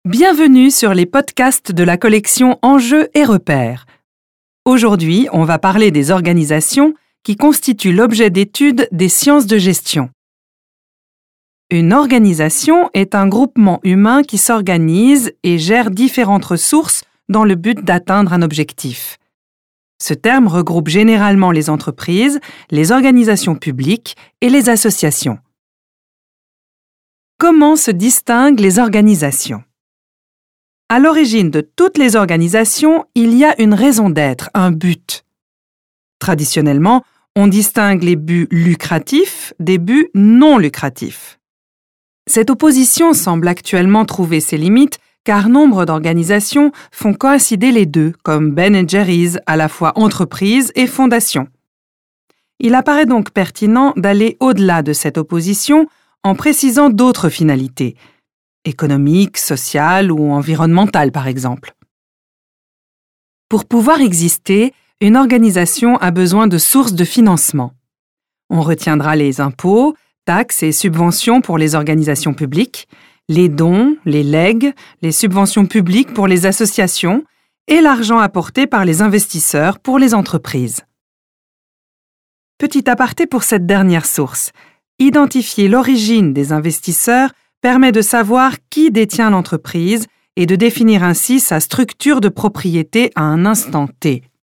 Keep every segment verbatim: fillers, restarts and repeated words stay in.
Bienvenue sur les podcasts de la collection Enjeux et repères. Aujourd'hui, on va parler des organisations qui constituent l'objet d'étude des sciences de gestion. Une organisation est un groupement humain qui s'organise et gère différentes ressources dans le but d'atteindre un objectif. Ce terme regroupe généralement les entreprises, les organisations publiques et les associations. Comment se distinguent les organisations ? À l'origine de toutes les organisations, il y a une raison d'être, un but. Traditionnellement, on distingue les buts lucratifs des buts non lucratifs. Cette opposition semble actuellement trouver ses limites car nombre d'organisations font coïncider les deux, comme Ben and Jerry's, à la fois entreprise et fondation. Il apparaît donc pertinent d'aller au-delà de cette opposition en précisant d'autres finalités, économiques, sociales ou environnementales par exemple. Pour pouvoir exister, une organisation a besoin de sources de financement. On retiendra les impôts, taxes et subventions pour les organisations publiques, les dons, les legs, les subventions publiques pour les associations et l'argent apporté par les investisseurs pour les entreprises. Petit aparté pour cette dernière source, identifier l'origine des investisseurs permet de savoir qui détient l'entreprise et de définir ainsi sa structure de propriété à un instant T.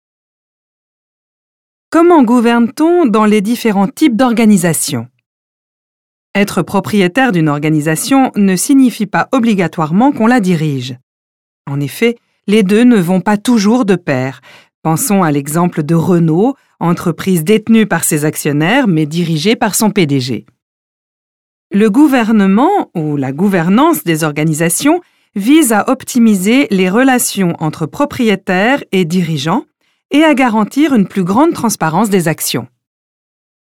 Comment gouverne-t-on dans les différents types d'organisations ? Être propriétaire d'une organisation ne signifie pas obligatoirement qu'on la dirige. En effet, les deux ne vont pas toujours de pair. Pensons à l'exemple de Renault, entreprise détenue par ses actionnaires mais dirigée par son P D G. Le gouvernement ou la gouvernance des organisations vise à optimiser les relations entre propriétaires et dirigeants et à garantir une plus grande transparence des actions. Comment ?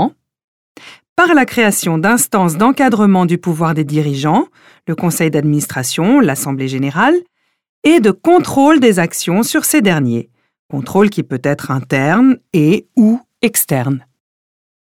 Par la création d'instances d'encadrement du pouvoir des dirigeants, le conseil d'administration, l'assemblée générale, et de contrôle des actions sur ces derniers, contrôle qui peut être interne et ou externe.